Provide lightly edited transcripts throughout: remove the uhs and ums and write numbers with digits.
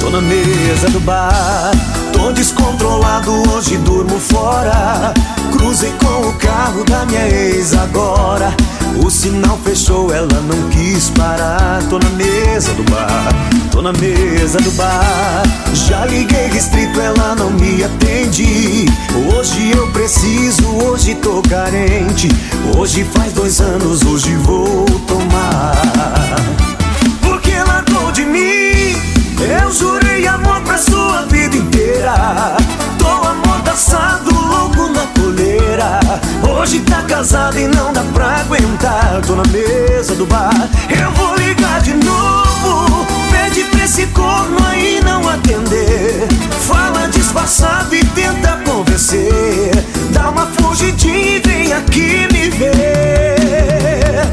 tô na mesa do bar. Tô descontrolado, hoje durmo fora. Cruzei com o carro da minha ex agora. O sinal fechou, ela não quis parar. Tô na mesa do bar, tô na mesa do bar. Já liguei restrito, ela não me atende. Hoje eu preciso, hoje tô carente. Hoje faz 2 anos, hoje vou tomar. Porque largou de mim, eu jurei amor pra sua vida inteira. Tô amordaçado, louco na coleira. Hoje tá casado e não dá pra aguentar. Tô na mesa do bar, eu vou ligar de novo. Pede pra esse corno aí não atender. Fala disfarçado e tenta convencer. Dá uma fugidinha e vem aqui me ver.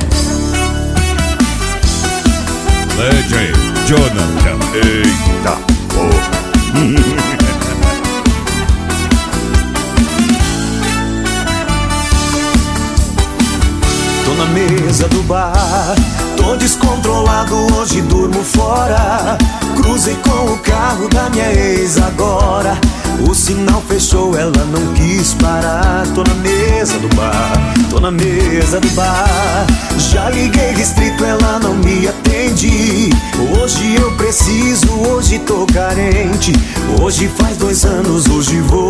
Legend Jonathan. Eita porra. Tô na mesa do bar, tô descontrolado, hoje durmo fora. Cruzei com o carro da minha ex agora. O sinal fechou, ela não quis parar. Tô na mesa do bar, tô na mesa do bar. Já liguei restrito, ela não me atende. Hoje eu preciso, hoje tô carente. Hoje faz 2 anos, hoje vou